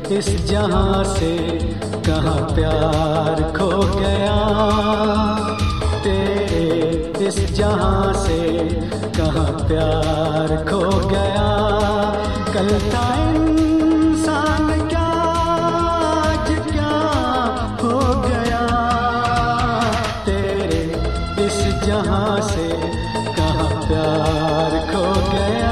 इस जहां से कहाँ प्यार खो गया, तेरे इस जहां से कहाँ प्यार खो गया। कल था इंसान क्या आज क्या हो गया, तेरे इस जहां से कहाँ प्यार खो गया।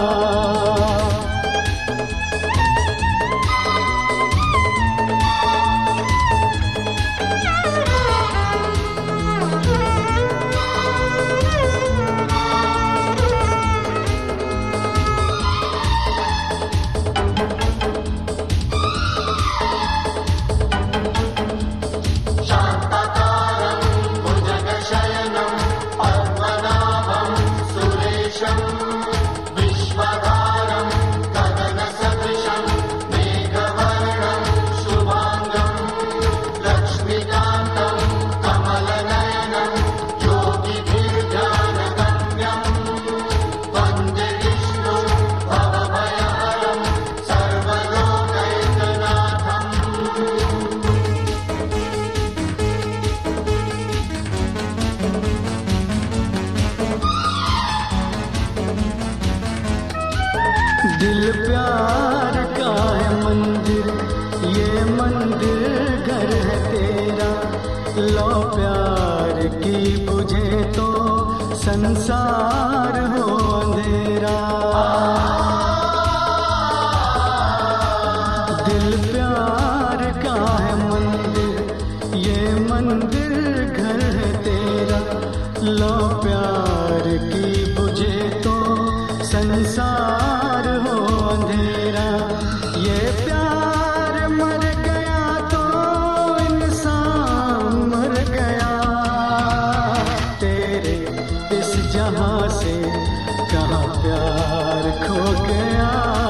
दिल प्यार का है मंदिर, ये मंदिर घर है तेरा। लो प्यार की बुझे तो संसार हो अंधेरा। दिल प्यार का है मंदिर, ये मंदिर घर है तेरा। लो प्यार की बुझे तो संसार हो अंधेरा। ये प्यार मर गया तो इंसान मर गया, तेरे इस जहां से कहाँ प्यार खो गया।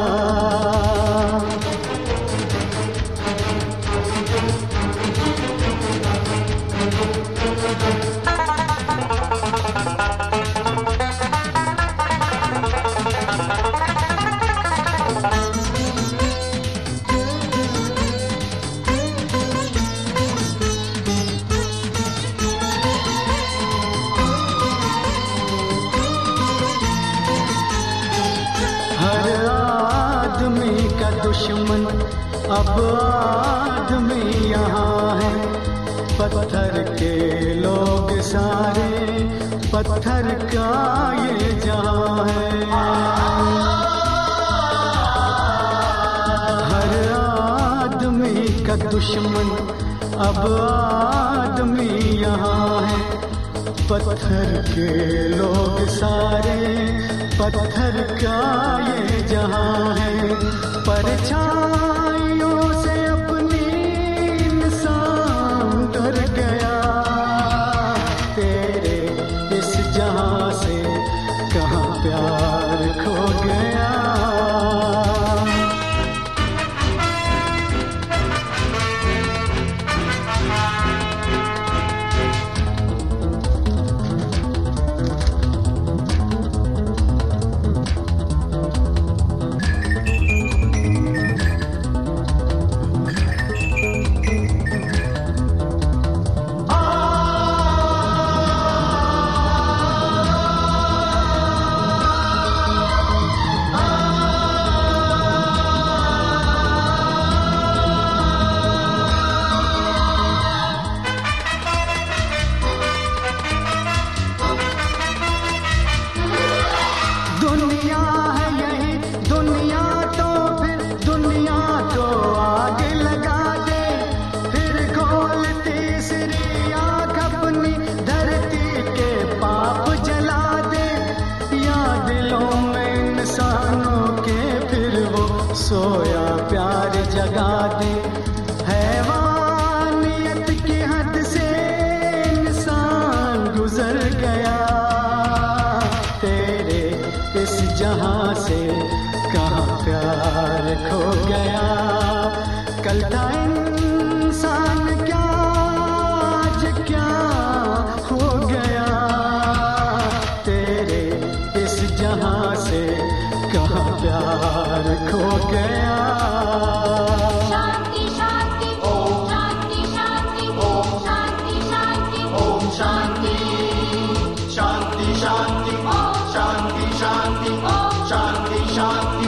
हर आदमी का दुश्मन अब आदमी यहाँ है। पत्थर के लोग सारे पत्थर का ये जहाँ है। हर आदमी का दुश्मन अब आदमी यहाँ है। पत्थर के लोग सारे पत्थर का ये जहां है। परछाइयों से अपनी इंसान डर गया, तेरे इस जहां से कहाँ प्यार खो गया। दुनिया है यही दुनिया तो फिर दुनिया को आग लगा दे। फिर खोल तीसरी आँख अपनी धरती के पाप जला दे। या दिलों में इंसानों के फिर वो सोया प्यार जगा दे। हैवानियत की हद से इंसान गुजर गया, तेरे इस जहां से कहाँ प्यार खो गया। कल था इंसान क्या आज क्या हो गया, तेरे इस जहां से कहाँ प्यार खो गया। शांति, शांति शांति।